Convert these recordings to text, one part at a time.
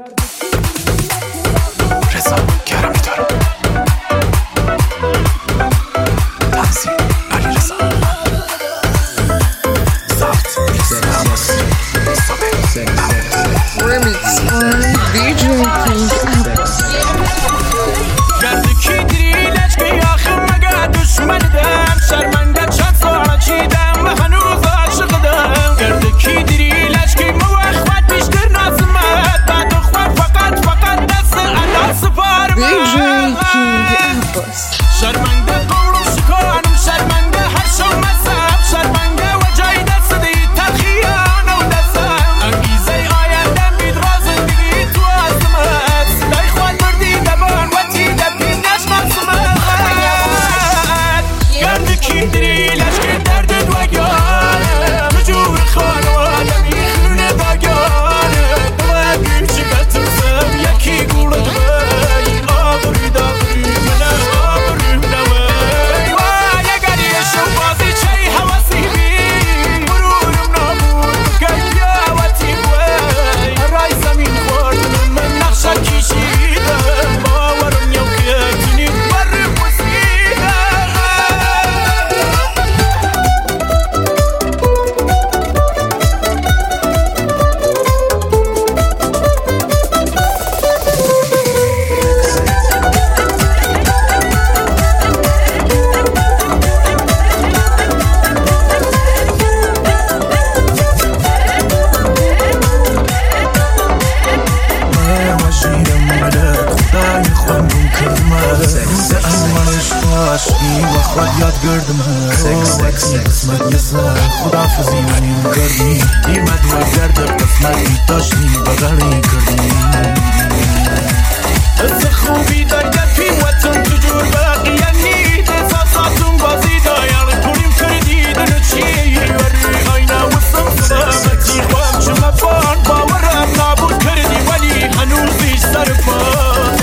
رضا گرمی داره. تنظیم علی رضا. ضبط Remix on DJ King Abbas. گرد کی دری لشکی آخر مگه دشمندم شرمنده چند ساله چیدم و هنوز عاشقدم. گرد کی دری لشکی موخوت بیشتر نازمت بعد خواه فقط دست ادا سپارم. DJ King Abbas. شرمنده قولم شکانم شرمنده هر شو مذهب شرمنده و جای دست دی تلخیان و دستم. انگیزه آیندم بید را زندگی تو عظمت دای خواد بردی دبان و تی دبی نشمر سمت. گرد کی دری لشکی دردت و گانه مجور خانواده میخونه باگانه باید بیم چی بترسم یکی گوله بی آبروی داغری منه آبروی منوی وای اگر یه شو بازی چی حواسی بی برورم نابود بکن یا وطی بوی رای زمین خوردنم من نقشه کشیدم باورم یو که تونی برم وسیدم. خود یاد گردم وقتی قسمت یه سر خدافزی منیم کردی ایمد و گرد قسمتی داشتی بغلی کردی. از خوبی در گفی وطن تجور باقی یعنی دساساتون بازی دایار کنیم کردی دنو چی وری آینا و سمسامتی خوام شما فان باورم نابود کردی ولی هنوزیش سر پان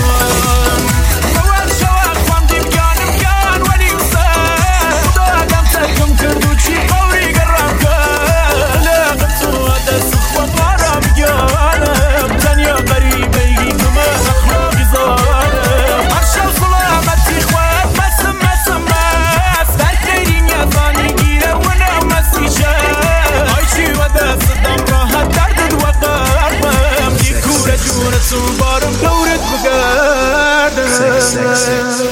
بارم دورت بگردم.